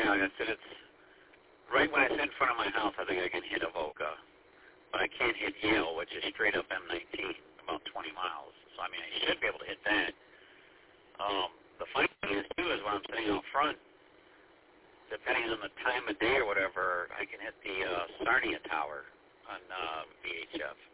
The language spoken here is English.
Yeah, like I said, it's right when I sit in front of my house, I think I can hit Avoca. But I can't hit Yale, which is straight up M19, about 20 miles. So, I mean, I should be able to hit that. The funny thing is, too, is when I'm sitting out front, depending on the time of day or whatever, I can hit the Sarnia Tower on VHF.